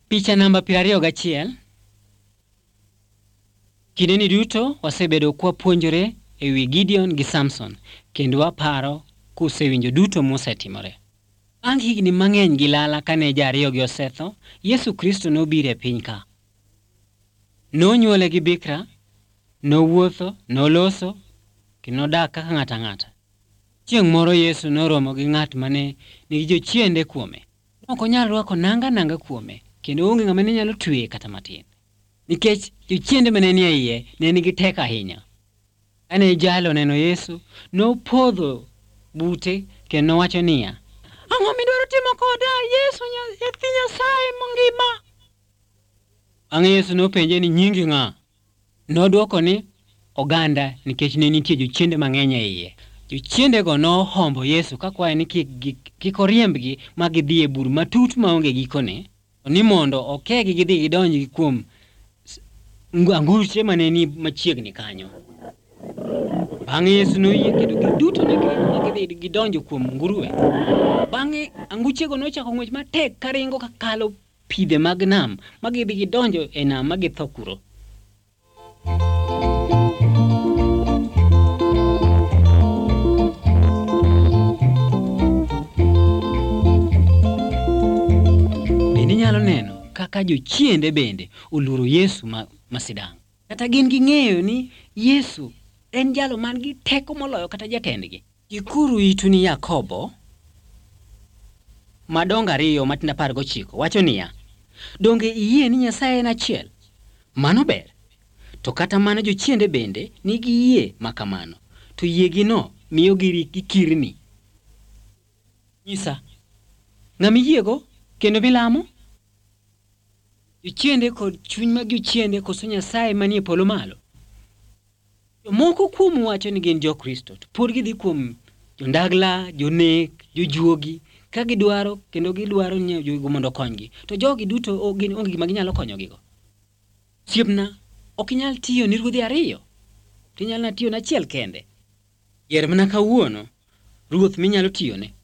Picha namba 21. Kinde duto wasebedo kwapuonjore ewi Gideon gi Samson, kendo waparo kusewinjo duto mosetimore. Bang' higni mang'eny gi lala kane ji ariyogi osetho, Yesu Kristo nobiro e piny ka. Nonyuole gi bikra, nowuotho, noloso, kendo nodak kaka ng'ato ang'ata. Chieng' moro Yesu noromo gi ng'at mane nigi jochiende kuome. Ok onyal rwako nanga kuome, kendo onge ng'ama ne nyalo tweye kata matin. Nikech jochiende mane ni e iye ne nigi teko ahinya. Kane jalo neno Yesu, nopodho bute kendo nowacho niya, "Ang'o midwaro timo koda, Yesu nyathi Nyasaye mangima?" Bang'e Yesu nopenje ni nyingi ng'a? Nodwoko ni oganda, nikech ne nitie jochiende mang'eny e iye. Jochiendego nohombo Yesu kakwaye ni kik oriembgi ma gidhi e bur matut maonge gikone, ni mondo okegi gidhi gidonjgi kuom anguche mane ni machiegni kanyo. Bang'e Yesu noyie kendo giduto ne gidhi gidonjo kuom nguruwe. Bang'e anguchego nochako ng'wech matek karingo kakalo pidhe mag nam ma gidhi gidonjo e nam ma githo kuro. Inyalo neno kaka jochiende bende oluoro Yesu masidang'. Kata gin ging'eyo ni Yesu en jalo man gi teko moloyo kata jatendgi. Ikuru itu ni Yakobo madongo 2 matindo 19 wacho niya, donge iyie ni Nyasaye en achiel? Mano ber. To kata mana jochiende bende nigi yie makamano, to yiegino miyo gikirni. Nyisa, ng'ama iyiego kendo milamo? Jochiende kod chuny mag jochiende koso Nyasaye manie polo malo? Moko kuom wacho ni gin jo-Kristo, to pod gidhi kuom jondagla, jonek, jojuogi, ka gidwaro kendo gidwaro ni jogo mondo okonygi. To jogi duto onge gima ginyalo konyogigo. Siepna, ok inyal tiyo ni ruodhi ariyo, to inyalo tiyo na achiel kende. Yier mana kawuono ruoth minyalo tiyone.